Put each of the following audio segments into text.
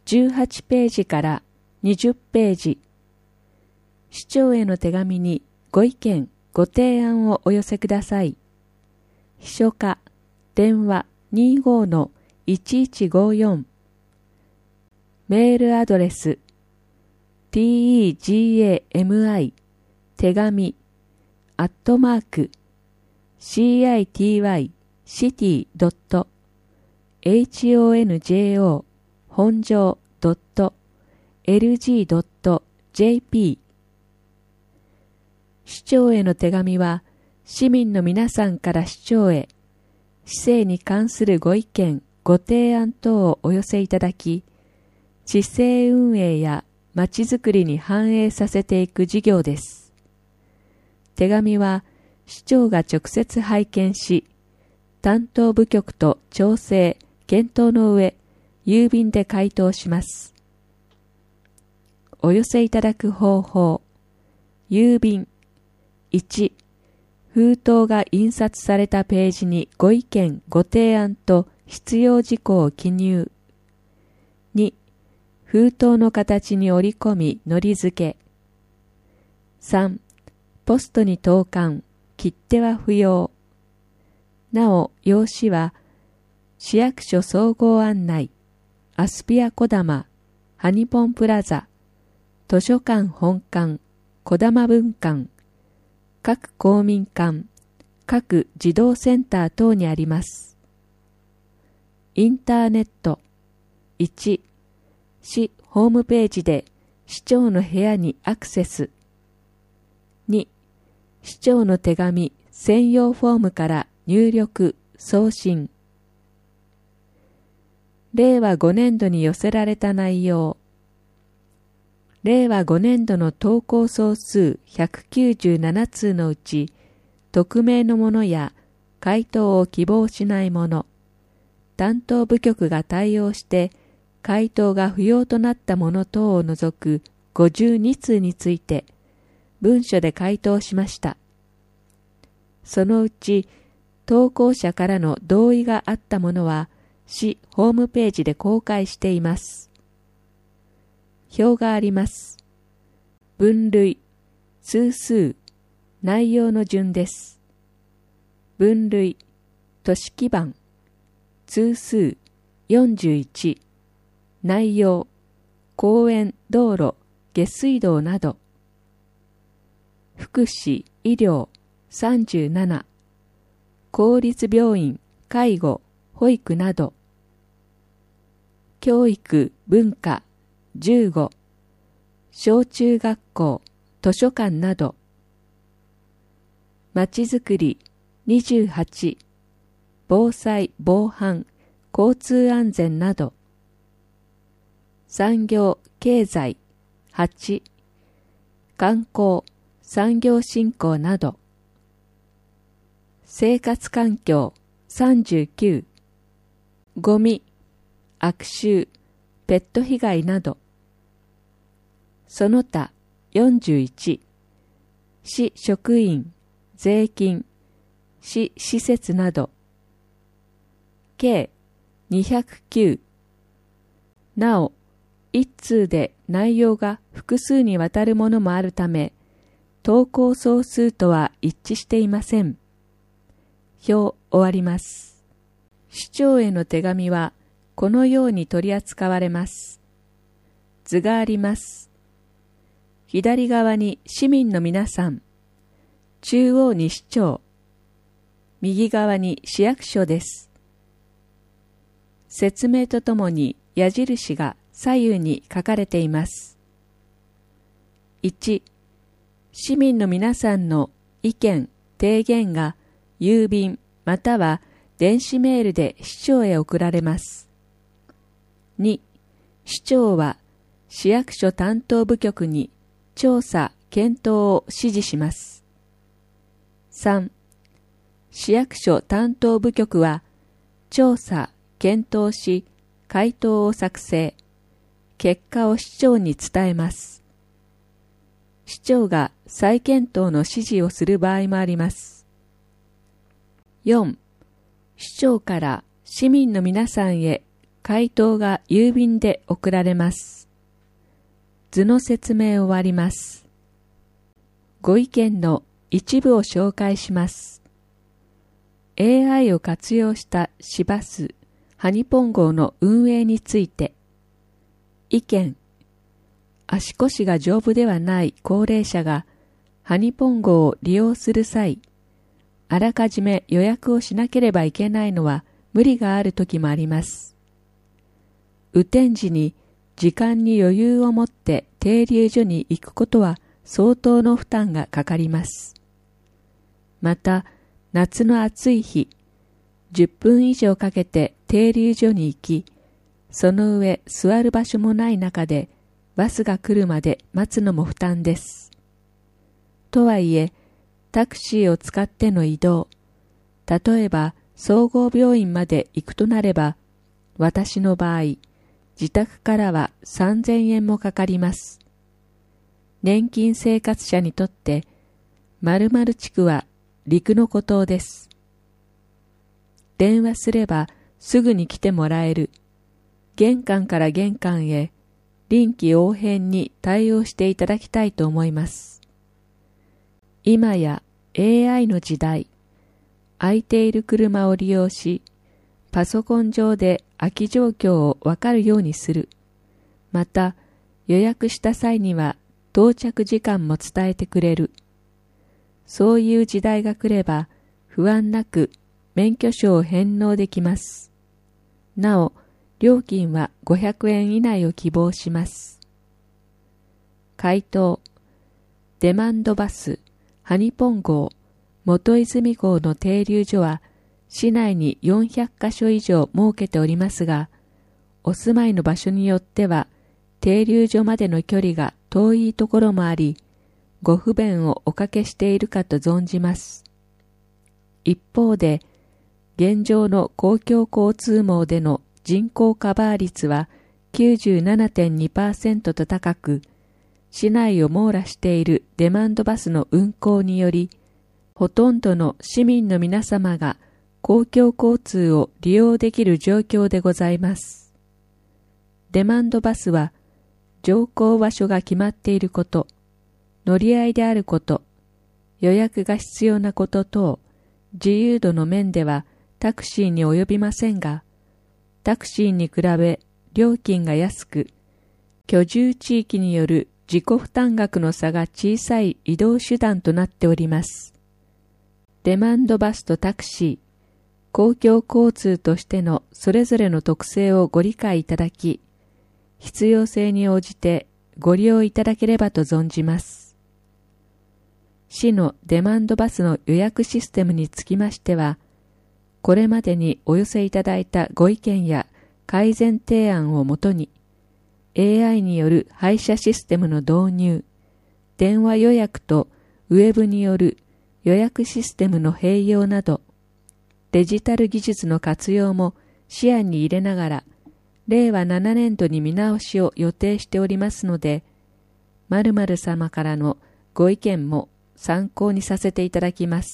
18ページから20ページ。市長への手紙にご意見、ご提案をお寄せください。秘書課、電話 25-1154。メールアドレス tegami 手紙@city.honjo 本庄 .lg.jp。 市長への手紙は市民の皆さんから市長へ市政に関するご意見ご提案等をお寄せいただき、市政運営やまちづくりに反映させていく事業です。手紙は市長が直接拝見し、担当部局と調整、検討の上、郵便で回答します。お寄せいただく方法。郵便。1、封筒が印刷されたページにご意見、ご提案と必要事項を記入。2、封筒の形に折り込み、のり付け。3、ポストに投函、切手は不要。なお、用紙は、市役所総合案内、アスピアこだま、ハニポンプラザ、図書館本館、こだま分館、各公民館、各児童センター等にあります。インターネット。1、市ホームページで市長の部屋にアクセス。2、市長の手紙専用フォームから入力、送信。令和5年度に寄せられた内容。令和5年度の投稿総数197通のうち、匿名のものや回答を希望しないもの、担当部局が対応して回答が不要となったもの等を除く52通について、文書で回答しました。そのうち、投稿者からの同意があったものは、市ホームページで公開しています。表があります。分類、通数、内容の順です。分類、都市基盤、通数41、内容、公園、道路、下水道など。福祉、医療37、公立病院、介護、保育など。教育、文化15、小中学校、図書館など。まちづくり28、防災、防犯、交通安全など。産業、経済8、観光、産業振興など。生活環境39、ゴミ、悪臭、ペット被害など。その他41、市職員、税金、市施設など。計209。なお、一通で内容が複数にわたるものもあるため、投稿総数とは一致していません。表終わります。市長への手紙はこのように取り扱われます。図があります。左側に市民の皆さん、中央に市長、右側に市役所です。説明とともに矢印が左右に書かれています。1、市民の皆さんの意見、提言が郵便または電子メールで市長へ送られます。2、市長は市役所担当部局に調査・検討を指示します。3、市役所担当部局は調査・検討し回答を作成、結果を市長に伝えます。市長が再検討の指示をする場合もあります。4、市長から市民の皆さんへ回答が郵便で送られます。図の説明を終わります。ご意見の一部を紹介します。AI を活用した市バス、ハニポン号の運営について。意見。足腰が丈夫ではない高齢者がハニポン号を利用する際、あらかじめ予約をしなければいけないのは無理がある時もあります。雨天時に時間に余裕を持って停留所に行くことは相当の負担がかかります。また、夏の暑い日、10分以上かけて停留所に行き、その上座る場所もない中でバスが来るまで待つのも負担です。とはいえ、タクシーを使っての移動、例えば総合病院まで行くとなれば、私の場合、自宅からは3000円もかかります。年金生活者にとって、〇〇地区は陸の孤島です。電話すればすぐに来てもらえる。玄関から玄関へ臨機応変に対応していただきたいと思います。今や AI の時代、空いている車を利用し、パソコン上で空き状況をわかるようにする。また、予約した際には到着時間も伝えてくれる。そういう時代が来れば、不安なく免許証を返納できます。なお、料金は500円以内を希望します。回答。デマンドバス、ハニポン号、元泉号の停留所は、市内に400カ所以上設けておりますが、お住まいの場所によっては、停留所までの距離が遠いところもあり、ご不便をおかけしているかと存じます。一方で、現状の公共交通網での人口カバー率は 97.2% と高く、市内を網羅しているデマンドバスの運行により、ほとんどの市民の皆様が公共交通を利用できる状況でございます。デマンドバスは、乗降場所が決まっていること、乗り合いであること、予約が必要なこと等、自由度の面ではタクシーに及びませんが、タクシーに比べ料金が安く、居住地域による自己負担額の差が小さい移動手段となっております。デマンドバスとタクシー、公共交通としてのそれぞれの特性をご理解いただき、必要性に応じてご利用いただければと存じます。市のデマンドバスの予約システムにつきましては、これまでにお寄せいただいたご意見や改善提案をもとに、AI による配車システムの導入、電話予約とウェブによる予約システムの併用など、デジタル技術の活用も視野に入れながら、令和7年度に見直しを予定しておりますので、〇〇様からのご意見も参考にさせていただきます。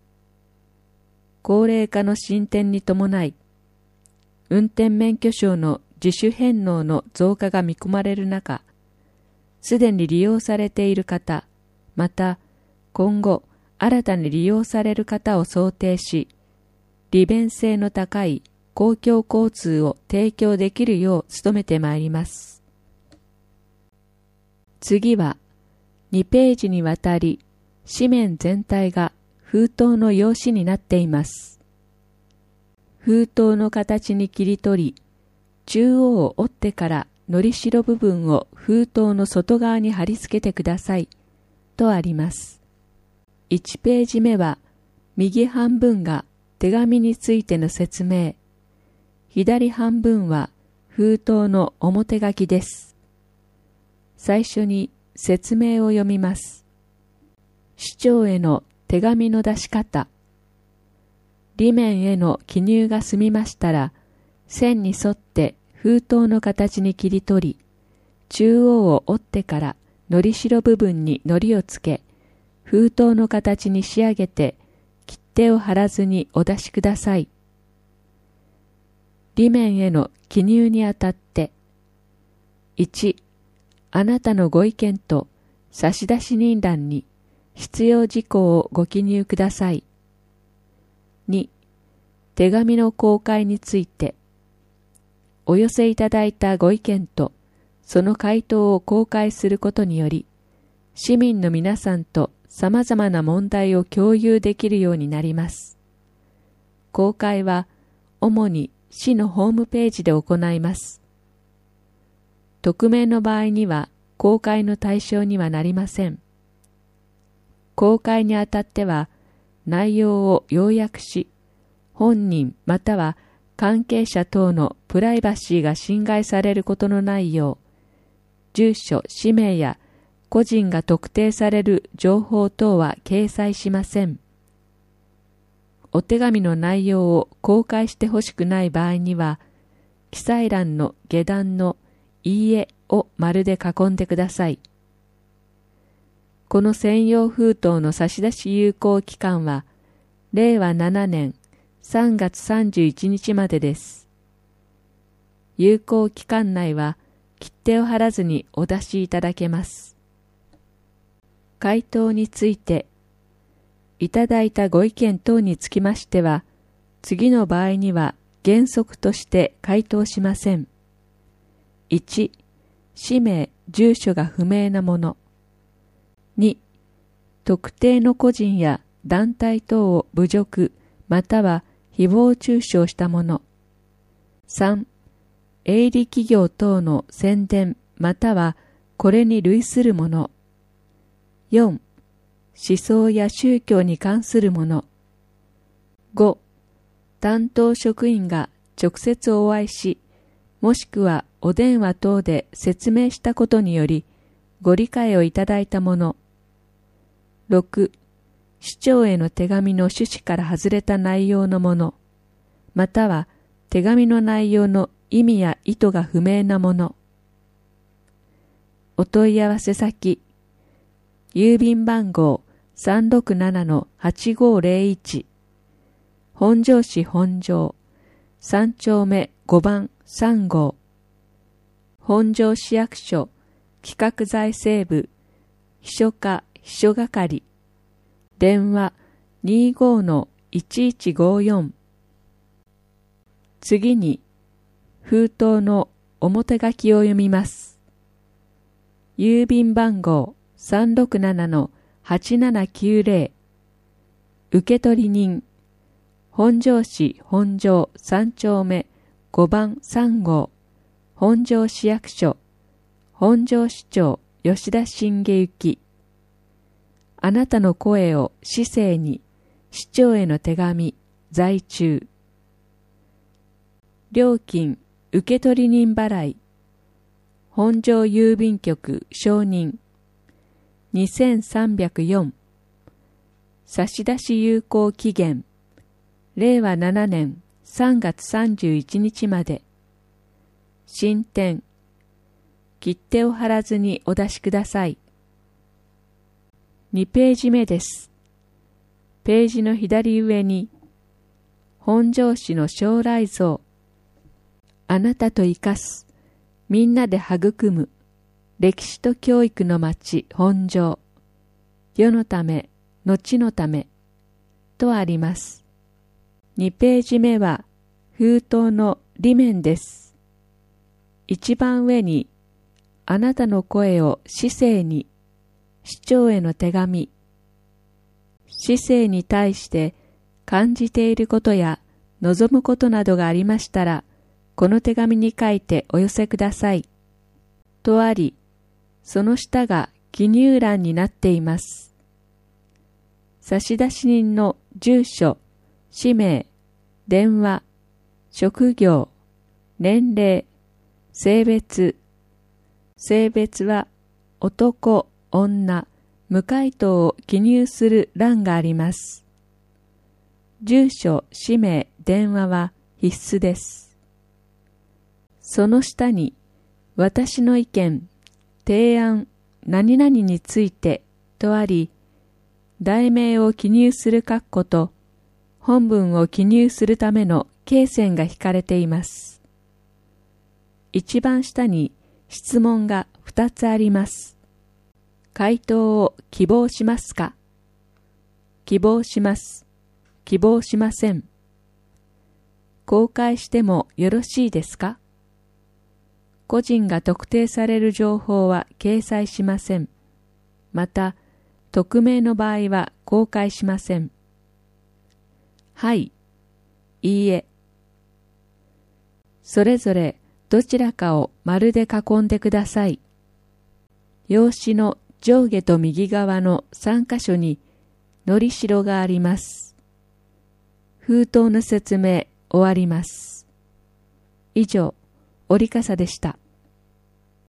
高齢化の進展に伴い、運転免許証の自主返納の増加が見込まれる中、すでに利用されている方、また今後新たに利用される方を想定し、利便性の高い公共交通を提供できるよう努めてまいります。次は、2ページにわたり、紙面全体が封筒の用紙になっています。封筒の形に切り取り、中央を折ってからのりしろ部分を封筒の外側に貼り付けてください、とあります。1ページ目は、右半分が手紙についての説明、左半分は封筒の表書きです。最初に説明を読みます。市長への手紙の出し方。裏面への記入が済みましたら、線に沿って封筒の形に切り取り、中央を折ってからのりしろ部分にのりをつけ、封筒の形に仕上げて、切手を貼らずにお出しください。 利面への記入にあたって、1、あなたのご意見と差出人欄に必要事項をご記入ください。2、手紙の公開について、お寄せいただいたご意見とその回答を公開することにより、市民の皆さんと様々な問題を共有できるようになります。公開は主に市のホームページで行います。匿名の場合には公開の対象にはなりません。公開にあたっては内容を要約し、本人または関係者等のプライバシーが侵害されることのないよう、住所、氏名や個人が特定される情報等は掲載しません。お手紙の内容を公開してほしくない場合には、記載欄の下段のいいえを丸で囲んでください。この専用封筒の差出有効期間は、令和7年3月31日までです。有効期間内は、切手を貼らずにお出しいただけます。回答について、いただいたご意見等につきましては、次の場合には原則として回答しません。1、氏名、住所が不明なもの。2、特定の個人や団体等を侮辱または誹謗中傷したもの。3、営利企業等の宣伝またはこれに類するもの。4、思想や宗教に関するもの。5、担当職員が直接お会いし、もしくはお電話等で説明したことにより、ご理解をいただいたもの。6、市長への手紙の趣旨から外れた内容のもの、または手紙の内容の意味や意図が不明なもの。お問い合わせ先、郵便番号367-8501、本庄市本庄、3丁目5番3号、本庄市役所企画財政部秘書課秘書係、電話 25-1154。次に、封筒の表書きを読みます。郵便番号367-8790、受取人、本庄市本庄3丁目5番3号、本庄市役所、本庄市長吉田茂之。あなたの声を市政に、市長への手紙、在中。料金、受取人払い。本庄郵便局承認。2304。差出有効期限。令和7年3月31日まで。進展。切手を貼らずにお出しください。2ページ目です。ページの左上に、本庄市の将来像。あなたと生かす、みんなで育む、歴史と教育の町本庄。世のため、後のため、とあります。2ページ目は、封筒の裏面です。一番上に、あなたの声を市政に、市長への手紙。市政に対して感じていることや望むことなどがありましたら、この手紙に書いてお寄せください。とあり、その下が記入欄になっています。差出人の住所、氏名、電話、職業、年齢、性別。性別は男、女、無回答を記入する欄があります。住所、氏名、電話は必須です。その下に、私の意見、提案、何々についてとあり、題名を記入する括弧と、本文を記入するための罫線が引かれています。一番下に質問が2つあります。回答を希望しますか？希望します。希望しません。公開してもよろしいですか？個人が特定される情報は掲載しません。また、匿名の場合は公開しません。はい、いいえ。それぞれどちらかを丸で囲んでください。用紙の上下と右側の3箇所にのりしろがあります。封筒の説明終わります。以上、折笠でした。